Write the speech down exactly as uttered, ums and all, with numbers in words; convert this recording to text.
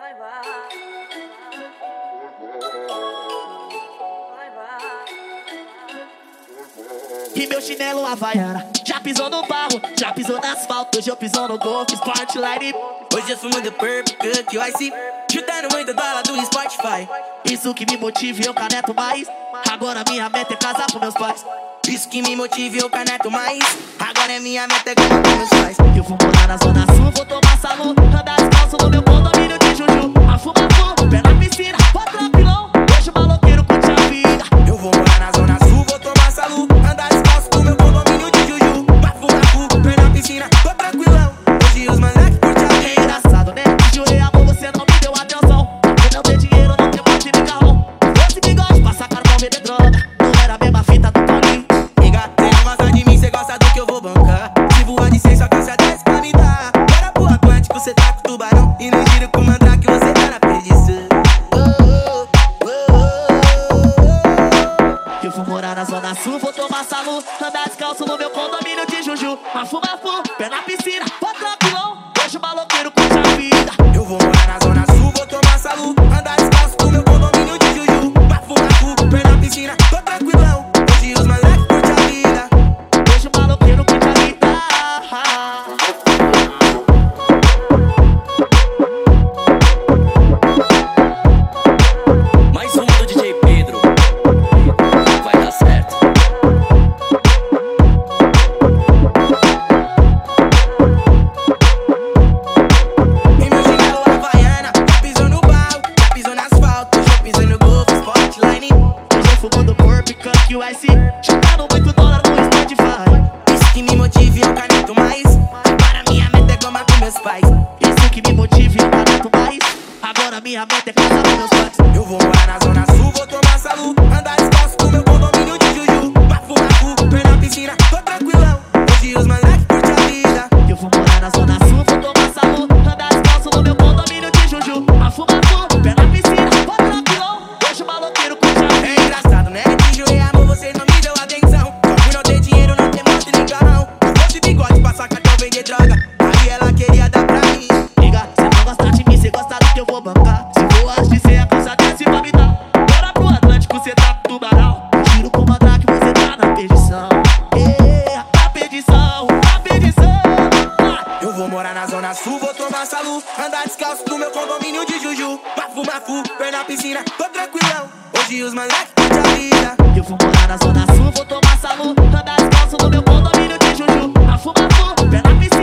vai, vai. E meu chinelo Havaiana já pisou no barro, já pisou no asfalto. Hoje eu piso no golfe, Sportline. Hoje eu fumo do Purple Cook, o Ice, chutando muito dólar do Spotify. Isso que me motiva e eu caneto mais. Agora minha meta é casar com meus pais. Isso que me motiva e eu caneto mais. Agora é minha meta é casar com meus pais. Eu vou morar na zona sul, vou tomar salu, andar descalço no meu condomínio de Juju. Afuma fumo, pé na piscina, vou tranquilão. Hoje o maloqueiro curte a vida. Eu vou morar na zona sul, vou tomar salu, andar descalço no meu condomínio de Juju. Afuma fumo, pé na piscina, vou tranquilão. Hoje os moleque curte a vida. É engraçado, né? Jurei amor, você não me deu atenção. Porque não tem dinheiro, não tem bote nem carrão. Fosse bigode, passa carvão, vender droga. Não era a mesma fita do Paulinho. Nigga, cê não gosta de mim, cê gosta do que eu vou bancar. Se voar de seis, só cansa dez pra me dar. Bora pro Atlântico, cê tá com tubarão. E no giro com mandrake, você tá na perdição. Oh, oh, oh, oh. Eu vou morar na zona sul, vou tomar salu, andar descalço no meu condomínio de Juju. Afuma fumo, pé na piscina, vou tranquilão. Hoje o maloqueiro curte a vida. Eu vou morar na zona sul, vou tomar salu, andar descalço no meu condomínio de Juju. Afuma fumo, pé na piscina, tô tranquilão. Hoje os moleque curte a vida. Hoje o maloqueiro curte a vida. Mais um do D J Pedro. Vai dar certo. E meu chinelo Havaiana já pisou no barro, já pisou no asfalto. Hoje eu piso no golfe, Sportline. Hoje eu fumo do Purple Cook, o Ice, chutando muito dólar no Spotify. Isso que me motiva e eu caneto mais. Agora minha meta é gomar com meus pais. Isso que me motiva e eu caneto mais. Agora minha meta é casar com meus pais. Eu vou morar na zona sul, vou tomar salu, andar descalço no meu condomínio de Juju. Afuma fumo, pé na piscina, tô tranquilão. Hoje os moleque curte a vida. Eu vou morar na zona sul, vou tomar salu, andar descalço no meu condomínio de Juju. Afuma fumo, pé na piscina, vou tranquilão. Hoje o maloqueiro curte a É vida. engraçado, né? De jurei amor, você não me deu atenção. Só por não ter dinheiro, não ter moto nem carrão. Se fosse bigode, passar cartão, vender droga. Aí ela queria dar pra mim. Liga, cê não gosta de mim, cê gosta do que eu vou bancar. Se for agir, cê é cansa desse pra me dar. Bora pro Atlântico, cê tá com tubarão. Tiro com mandrake, você tá na perdição. É, a perdição, a perdição. Ah. Eu vou morar na zona sul, vou tomar salu, andar descalço no meu condomínio de Juju. Mafu, mafu, pé na piscina, tô tranquilão. Hoje os moleque curte a vida. Eu vou morar na zona sul, vou tomar salu, andar descalço no meu condomínio de Juju. Afuma fumo, pé na piscina.